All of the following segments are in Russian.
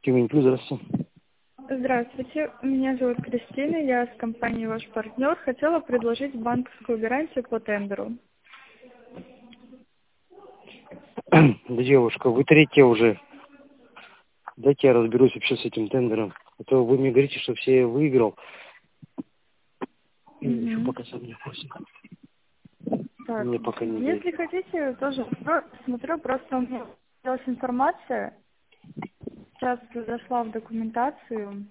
Тюмень Плюс, здравствуйте. Здравствуйте, меня зовут Кристина, я с компанией «Ваш партнер». Хотела предложить банковскую гарантию по тендеру. Девушка, вы третья уже. Дайте я разберусь вообще с этим тендером. А то вы мне говорите, что все я выиграл. И еще Мгм. пока сам не в курсе. Так, Мне пока не дают. если хотите, тоже смотрю, просто у меня появилась информация. Сейчас зашла в документацию.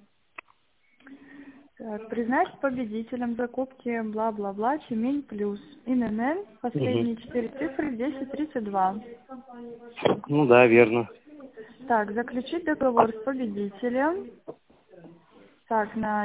Так, признать победителем закупки бла-бла-бла Тюмень Плюс. ИНН, Угу. последние 4 цифры 1032. Ну да, верно. Так, заключить договор с победителем. Так, на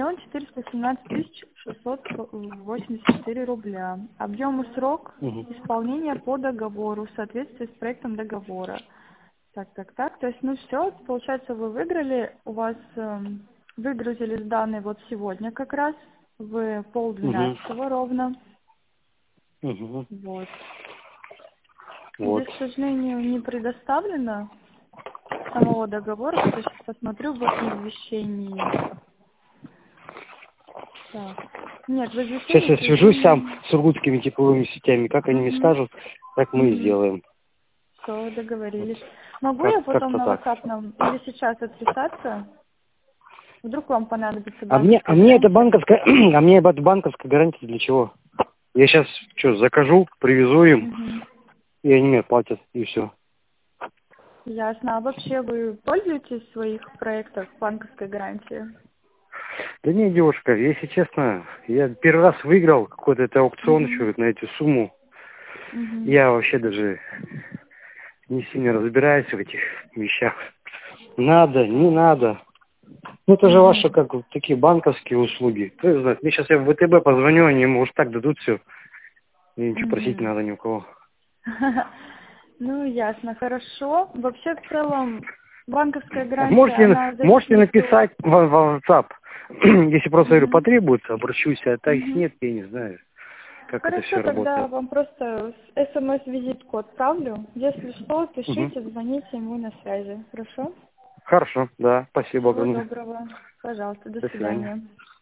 1 417 684 рубля. Объем и срок Угу. исполнения по договору в соответствии с проектом договора. Так. То есть, ну все, получается, вы выиграли, у вас выгрузились данные вот сегодня как раз, в Угу. 11:30 ровно. Угу. Вот. Вот. Здесь, к сожалению, не предоставлено самого договора, хотя сейчас посмотрю в извещении. Так. Нет, в Сейчас извещении, я к свяжусь сам сожалению. с иркутскими тепловыми сетями. Как они мне скажут, так мы и сделаем. Все, Вот. договорились. Могу я потом Как-то на так. WhatsApp нам или сейчас отписаться? Вдруг вам понадобится А мне банковская это гарантия? банковская, а мне это банковская гарантия для чего? Я сейчас что, закажу, привезу им, Угу. и они мне платят, и все. Ясно. А вообще вы пользуетесь в своих проектах банковской гарантией? Да не, девушка, если честно, я первый раз выиграл какой-то это аукцион Угу. еще на эту сумму. Угу. Я вообще даже не сильно разбираюсь в этих вещах. Надо, не надо. Ну, это же ваши, Угу. как вот такие банковские услуги. Кто их знает? Мне сейчас я в ВТБ позвоню, они, может, так дадут все. И ничего просить не Угу. надо ни у кого. Ну, ясно, хорошо. Вообще, в целом, банковская Так, гарантия, она в можете зависимости от... написать в WhatsApp. Если просто, говорю, Угу. потребуется, обращусь. А так Угу. нет, я не знаю, как это все Хорошо, тогда работает. вам просто смс-визитку отправлю. Если что, Угу. пишите, звоните, мы на связи. Хорошо? Хорошо, да, спасибо Всего огромное. доброго. Пожалуйста, до До свидания. свидания.